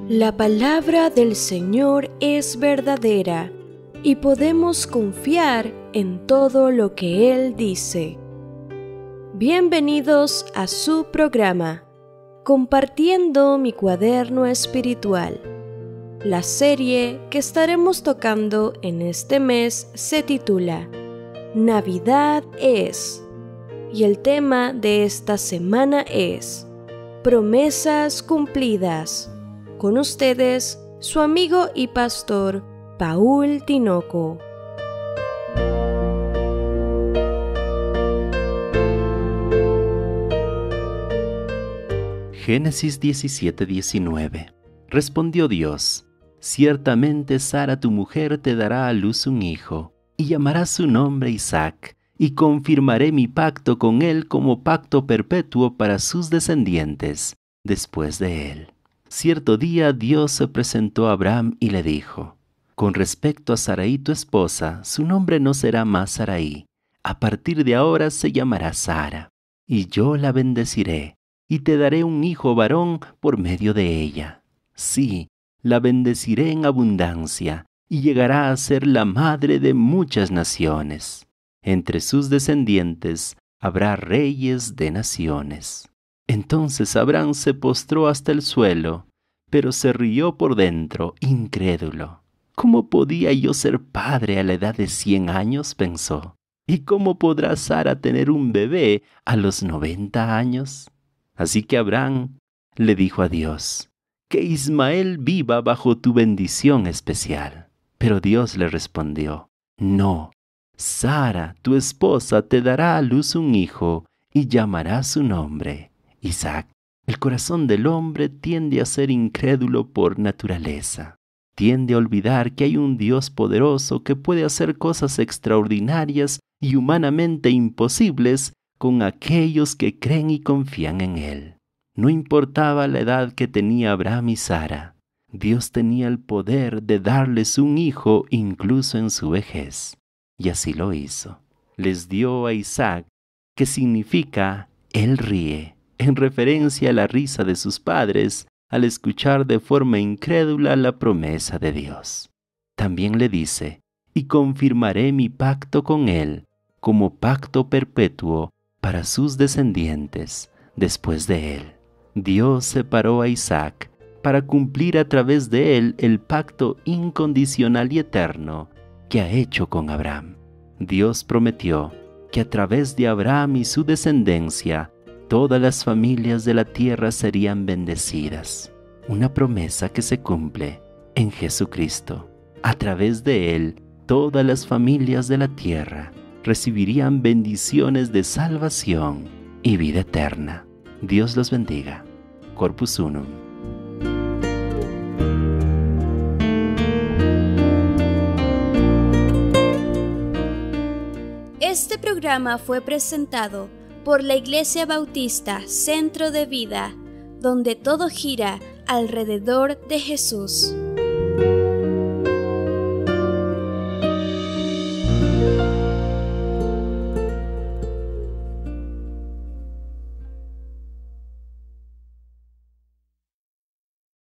La palabra del Señor es verdadera y podemos confiar en todo lo que Él dice. Bienvenidos a su programa, Compartiendo mi cuaderno espiritual. La serie que estaremos tocando en este mes se titula Navidad es, y el tema de esta semana es Promesas cumplidas. Con ustedes, su amigo y pastor, Paul Tinoco. Génesis 17:19. Respondió Dios: Ciertamente Sara tu mujer te dará a luz un hijo, y llamarás su nombre Isaac, y confirmaré mi pacto con él como pacto perpetuo para sus descendientes, después de él. Cierto día Dios se presentó a Abraham y le dijo: Con respecto a Sarai tu esposa, su nombre no será más Sarai, a partir de ahora se llamará Sara, y yo la bendeciré, y te daré un hijo varón por medio de ella. Sí, la bendeciré en abundancia, y llegará a ser la madre de muchas naciones. Entre sus descendientes habrá reyes de naciones. Entonces Abraham se postró hasta el suelo, pero se rió por dentro, incrédulo. ¿Cómo podía yo ser padre a la edad de 100 años?, pensó. ¿Y cómo podrá Sara tener un bebé a los 90 años? Así que Abraham le dijo a Dios: Que Ismael viva bajo tu bendición especial. Pero Dios le respondió: No, Sara, tu esposa, te dará a luz un hijo y llamará su nombre Isaac. El corazón del hombre tiende a ser incrédulo por naturaleza. Tiende a olvidar que hay un Dios poderoso que puede hacer cosas extraordinarias y humanamente imposibles con aquellos que creen y confían en Él. No importaba la edad que tenía Abraham y Sara, Dios tenía el poder de darles un hijo incluso en su vejez. Y así lo hizo. Les dio a Isaac, que significa Él ríe, en referencia a la risa de sus padres al escuchar de forma incrédula la promesa de Dios. También le dice: Y confirmaré mi pacto con él como pacto perpetuo para sus descendientes después de él. Dios separó a Isaac para cumplir a través de él el pacto incondicional y eterno que ha hecho con Abraham. Dios prometió que a través de Abraham y su descendencia todas las familias de la tierra serían bendecidas. Una promesa que se cumple en Jesucristo. A través de Él, todas las familias de la tierra recibirían bendiciones de salvación y vida eterna. Dios los bendiga. Corpus Unum. Este programa fue presentado por la Iglesia Bautista Centro de Vida, donde todo gira alrededor de Jesús.